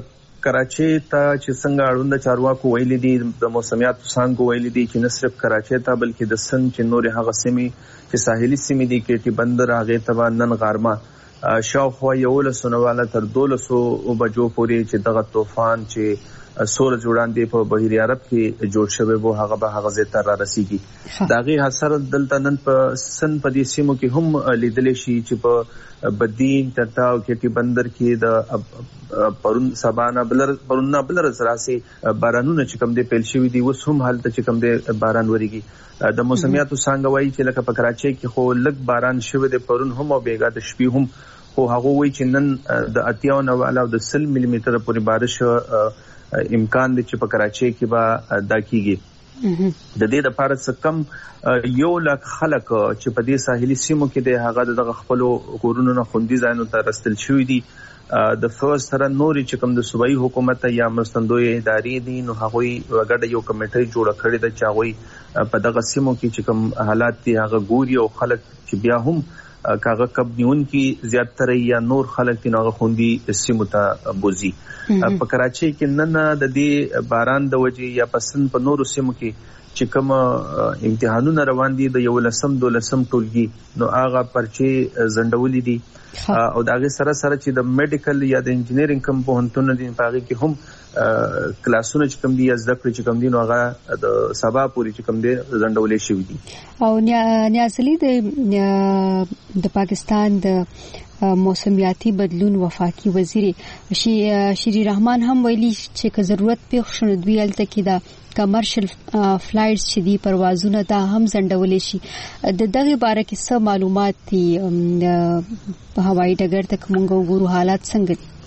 کراچي ته چې څنګه اړوند چارواکو ویلي دي د موسمیاتو څنګه ویلي دي چې نه صرف کراچي ته بلکې د سن چې نور هغه سیمې چې ساحلي سیمې دي کې بندر هغه ته نن غرمه شاوخوا یولس نواله تر دولسو بجو پورې چې دغه طوفان چې سول جوړان دی په بحیر عرب کې جوړ شوی وو هغه به هغه زه تر را رسیږي داغي اثر دلته نن په سن په دې سیمو کې هم لیدل شي چې په بدین تتا او کېټي بندر کې د پرون سبانا بلر پرون بلر سراسي بارانونه چې کوم دی پیل شوی دی وس هم حالت چې کوم دی باران وريږي د موسمیاتو څنګه وایي چې لکه په کراچي کې خو لږ باران شوی دی پرون هم او بیګا د شپې هم خو هغه وایي چې نن د اتیا او علاوه د سل ملي متر پورې بارش امکان دی چې په کراچي کې به دا کیږي د دې لپاره څه کم یو لک خلک چې په دې ساحلي سیمو کې د هغه دغه خپل کورونو نه خوندي ځایونو ته رسل شوی دي د فرست سره نوري چې کوم د صوبایي حکومت یا مرستندوی ادارې دي نو هغه وګړه یو کمیټه جوړه کړې ده چې هغه په دغه سیمو کې چې کوم حالات دي هغه ګوري او خلک چې بیا هم کاغه کب نیون کې زیاتره یا نور خلک نو هغه خوندي سیمو ته بوزي په کراچي کې نن د دې باران د وجې یا پسند په نورو سیمو کې چې کوم امتحانونه روان دي د یو لسم دولسم ټولګي نو هغه پرچی زندولې دي او داغه سره سره چې د میډیکل یا د انجینرینګ کوم پوهنتون دي په هغه کې هم کلاسونه چې کوم دي از د کړ چې کوم دي نو هغه د سبا پوری چې کوم دي زندولې شوی دي او نیازلی د د پاکستان د موسمیاتي بدلون وفاقي وزیر شری رحمان هم ویلي چې که ضرورت پیښ شونه دوی الته کې دا کمرشل فلایټس چې دي پروازونه دا هم زندولې شي د دغه باره کې څه معلومات دي په هوایي ډګر ته کوم وګورو حالات څنګه دي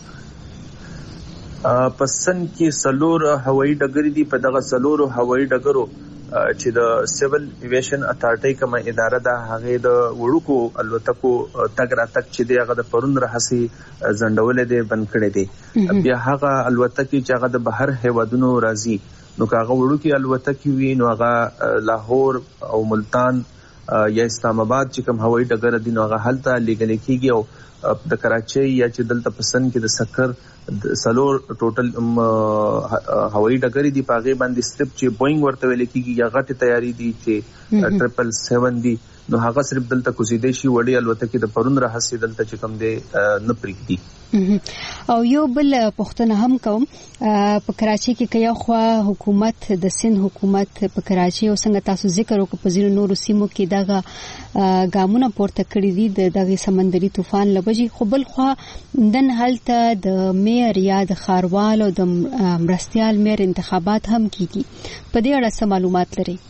پسند کې سلور هوایي ډګر دي په دغه سلور هوایي ډګرو چې د سیول ایویشن اتارټي کوم اداره ده هغه د وړوکو الوتکو تګ را تک چې دی هغه د پرون راهسي زندولې دي بند کړي دي بیا هغه الوتکې چې هغه د بهر هیوادونو راځي نو هغه وړوکی الوتکې وي نو هغه لاهور او ملتان یا اسلام آباد چې کوم هوایي ډګر دي نو هغه حالت لګل کېږي او د کراچي یا چې دلته پسند کې د سکر سلور ټوټل هوایي ډګر دي پاغه باندې ستپ چې بوئنګ ورته ویل کېږي یا غټه تیاری دي چې ټریپل سیون دي نو هغه صرف دلته کوزیدې شي وړي الوتکې د پرون راهسي دلته چې کوم دي نه پریږدي او یو بل پښتنه هم کوم په کراچي کې کیا خو حکومت د سند حکومت په کراچي او څنګه تاسو ذکر وکړو په ځینو نورو سیمو کې دغه ګامونه پورته کړی دي دغه سمندري طوفان لبجي خو بل خو دن حالت د مېر یا د خاروال او د مرستيال مېر انتخابات هم کیږي په دې اړه څه معلومات لري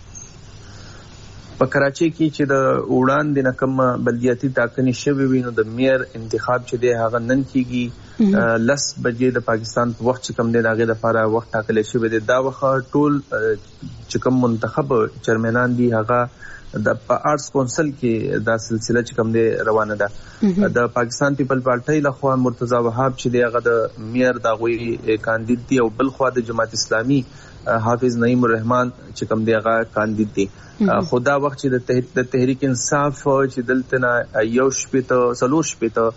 په کراچي کې چې د وړاندې نکم بلدیاتي ټاکنې شوی وینو د میر انتخاب چې دی هغه نن کیږي لس بجې د پاکستان په وخت چې کم دی داغه لپاره وخت ټاکل شوی دی دا وخت ټول چې کوم منتخب چیرمنان دي هغه د آرټس کونسل کې دا سلسله چې کوم دی روانه ده د پاکستان پیپل پارټي لخوا مرتضی وهاب چې دی هغه د میر د غوي کاندید دی او بل خوا د جماعت اسلامي حافظ نعیم الرحمن چې کوم دی هغه کاندید دی خدا وخت چې د تحریک انصاف چې دلته نه یو شپته سلور شپته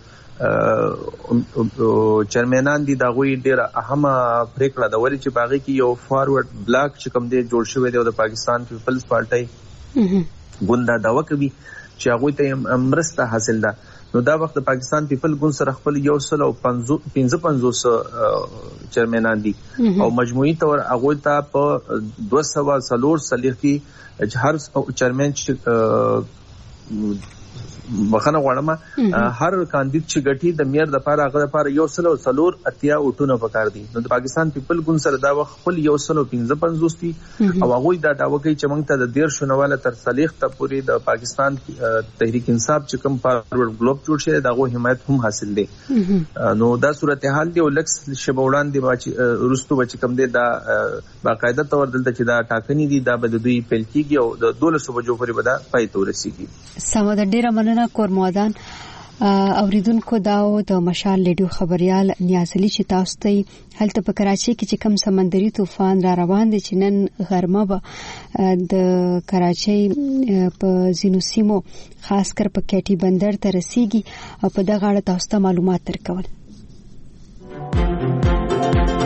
چیرمنان دي دا غوي ډیره اهمه پریکړه دا وري چې باغی کې یو فارورډ بلاک چې کوم دی جوړ شوی دی د پاکستان پیپلز پارټي ګوندا دا وکوي چې هغه ته امرسته حاصل ده نو دا وخت پاکستان پیپل ګوند سره خپل یو سل او پنځه پنځوس چیرمنان دي او مجموعي تور هغه ته په دوه سوه سلور سلیقي هر چیرمن بخنه غواړم هر کاندید چې غټي د میر د لپاره هغه لپاره یو سل او سلور اتیا اوټونه پکار دي نو د پاکستان پیپل ګوند سره دا وخت خپل یو سل او پنځه پنځوس دي او هغه دا دا وکي چې موږ ته د ډیر شنواله تر صلیخ ته پوری د پاکستان تحریک انصاف چې کوم فارورډ ګلوب جوړ شي دغه حمایت هم حاصل دي نو دا صورتحال دی او لکس شبوړان دی ورستو بچ کم دی دا باقاعده تور دلته چې دا ټاکنې دي دا بد دوی پیل کیږي او د دولس بجو پورې به دا پای ته ورسیږي سم د ډیره مننه کورمودان اوریدونکو داو د مشال لیډیو خبريال نیازلی چې تاسو ته هلته په کراچي کې چې کم سمندري طوفان را روان دي چې نن غرمه به د کراچي په زینو سیمو خاص کر په کېټي بندر ته رسیږي او په دغه اړه تاسو ته معلومات درکول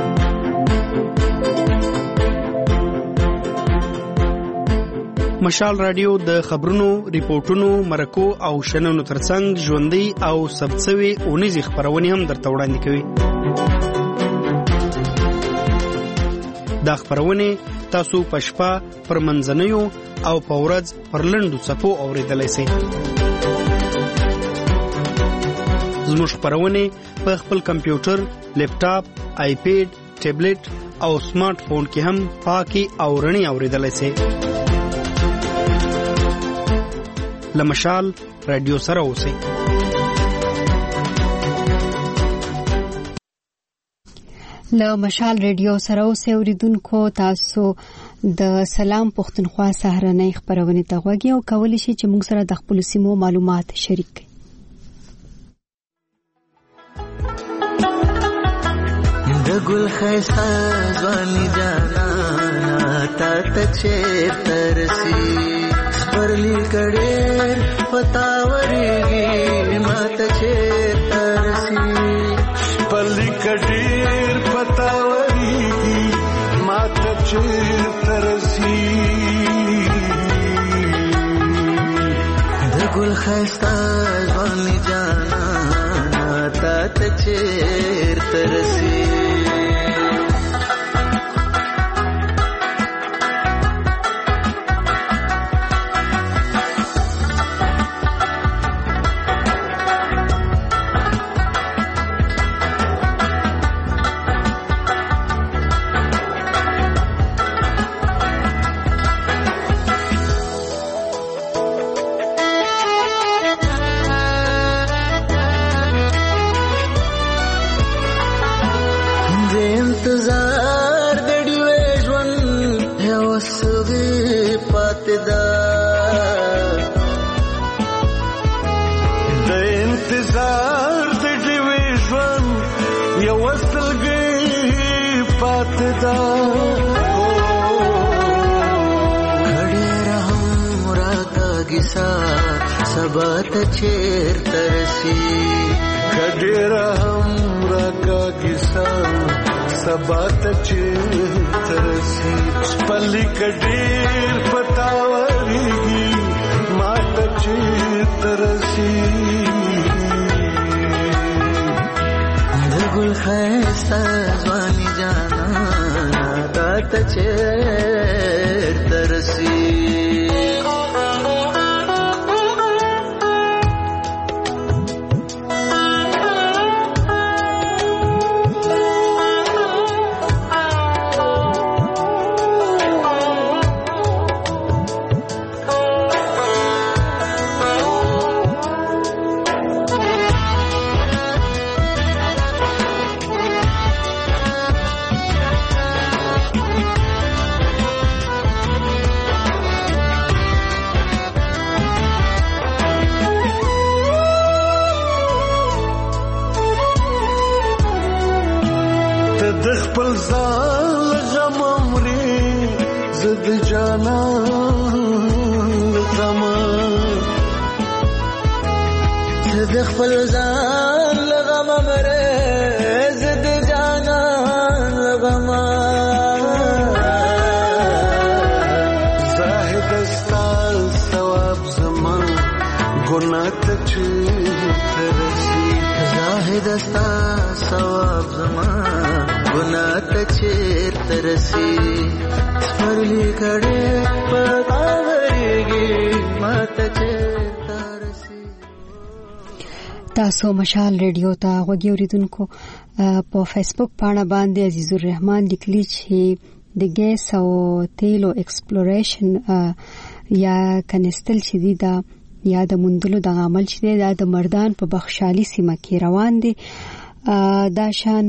مشال رادیو د خبرونو، ریپورتونو، مرکو او شننو ترڅنګ ژوندۍ او ثبتسوي اونیزي خبرونه هم درته وړاندې کوي. دا خبرونه تاسو په شپه پر منځنیو او په ورځ پر لنډو څپو اوریدلای شئ. زموږ خبرونه په خپل کمپیوټر، لیپټاپ، آیپیډ، ټابلیټ او سمارټ فون کې هم پاکي او رڼي اوریدلای شئ. لمشال رادیو سره اوسئ. له مشال رادیو سره اوسئ اوریدونکو. تاسو د سلام پښتونخوا سهارنۍ خبرونه ته غوږی او کولی شئ چې موږ سره د خپل سیمو معلومات شریک کړئ. د ګل خیستا ځواني جانا تا ته چیرته رسي پرلی کډیر پتاورېږي ماته چیرته رسي پرلی کډیر پتاورېږي ماته چیرته رسي د ګل خیستا ځواني جانا تا ته چیرته رسي سبات چیرته رسي کډیر هم راکا کیسا سبات چیرته رسي پلی کډیر پتاورېږي ماته چیرته رسي د ګل خیستا ځواني جانا تا ته چیرته رسي تاسو مشال رادیو ته غوږی اوریدونکو. په فیسبوک پاڼه باندې عزیز الرحمن لیکلی چې د ګیس او تیلو ایکسپلوریشن یا کنستل چې دی دا یا د موندلو د عمل چې دی دا د مردان په بخشالي سیمه کې روان دي. دا شان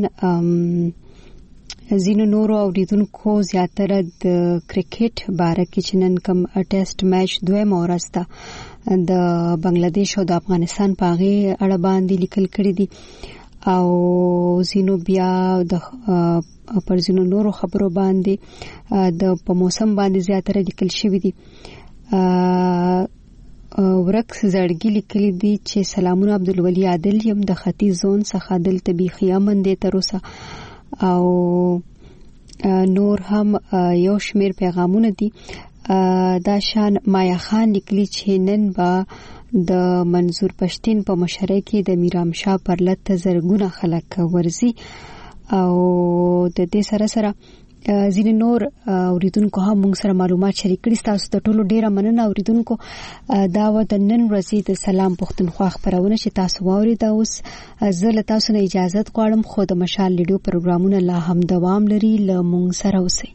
زینو نورو اوریدونکو زیاتره د کرکټ باره کې چې نن کوم ټیسټ میچ دویمه ورځ ده د بنگلاديش او د افغانستان په هغه اړه باندې لیکل کړي دي او زینو بیا د پر زینو نورو خبرو باندې د په موسم باندې زیاتره لیکل شوی دي. ورکس زړګي لیکلي دي چې سلامونه عبدالولي عادل یم د ختیځ زون څخه دلته بیخي امن دی تر اوسه او نور هم یو شمیر پیغامونه دي. دا شان مایا خان لیکلي چې نن با د منظور پښتين په مشرۍ کې د میرام شاه پر لته زرګونه خلک ورزي او د دې سره سره ځینې نور اوریدونکو هم موږ سره معلومات شریک کړي. تاسو ته ټولو ډیره مننه اوریدونکو. دا و د نن ورځې د سلام پښتونخوا خبرونه چې تاسو واورید. اوس زه له تاسو نه اجازه غواړم خو د مشال لیډیو پروګرامونه لا هم دوام لري. له موږ سره اوسئ.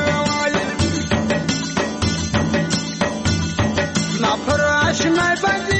My